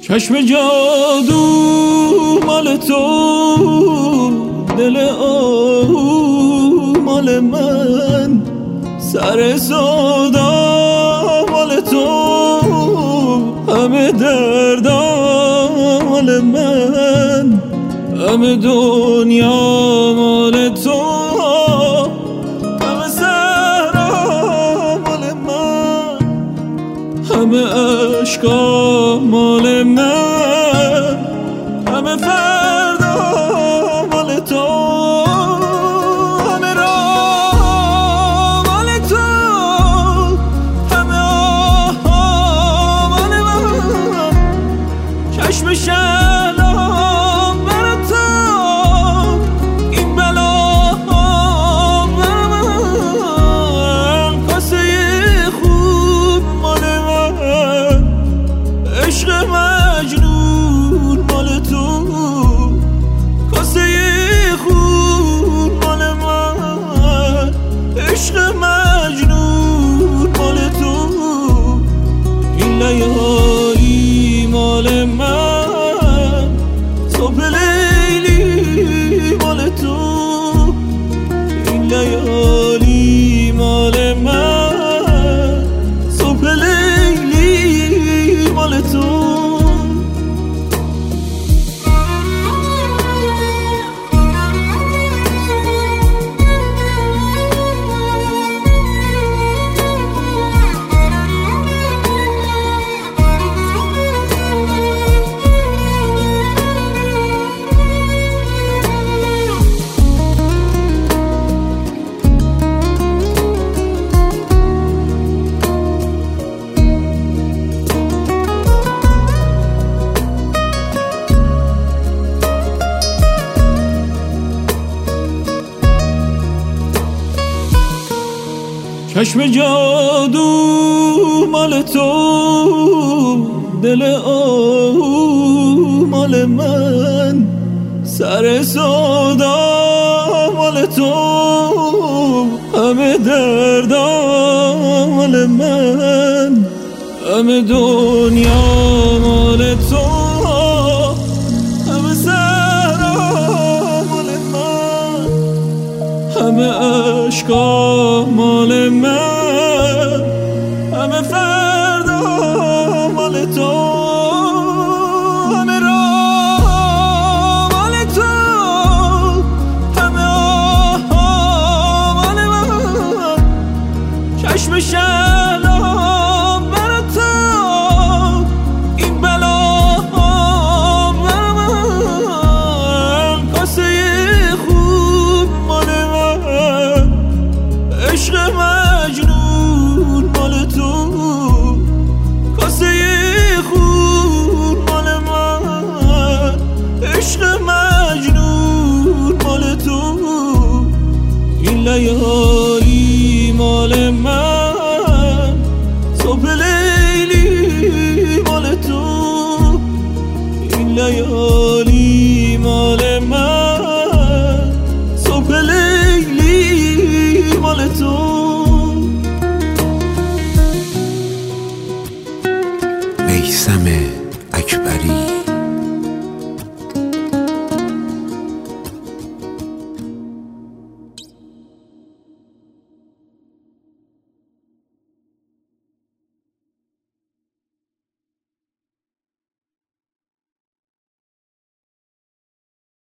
چشم جادو مال تو، دل آهو مال من، سر سودا مال تو، همه دردا مال من، همه دنیا مال تو، همه صحرا مال من، همه عشقا مال من، همه فردا مال تو، همه راه مال تو، همه آها مال من، چشم شهلا برا تو، این بلا برا من، کاسه خوب مال من، عشق مجنون مال تو، کاسه خون مال من، عشق مجنون مال تو، این لیالی مال من، صبح لیلی مال تو، این لیالی مال من، صبح لیلی مال تو. چشم جادو مال تو، دل آهو مال من، سر سودا مال تو، همه دردا مال من، همه دنیا مال تو، همه صحرا مال من، همه عشقا مال من، همه فردا مال تو، همه راه مال تو، همه آها مال من، چشم شهلا برا تو، این بلا برا من، کاسه خوب مال من، عشق مجنون مال تو، کاسه خون مال من، عشق مجنون مال تو، این لیالی مال من، صبح لیلی مال تو، این لیالی مال من، صبح لیلی مال تو. میثم اکبری